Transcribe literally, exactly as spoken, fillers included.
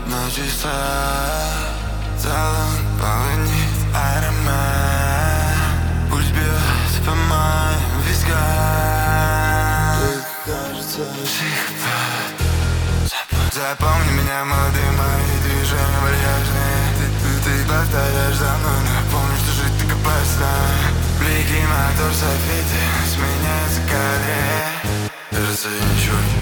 на часах целом полынит аромат. Пульс бьет по моим вискам. Ты, кажется, психопат. Запомни меня, молодые мои движения вальяжные. Ты, ты, ты повторяешь за мной, напомню, что жить так опасно. Блики, мотор, софиты сменяются в кадре. Кажется, я ничего не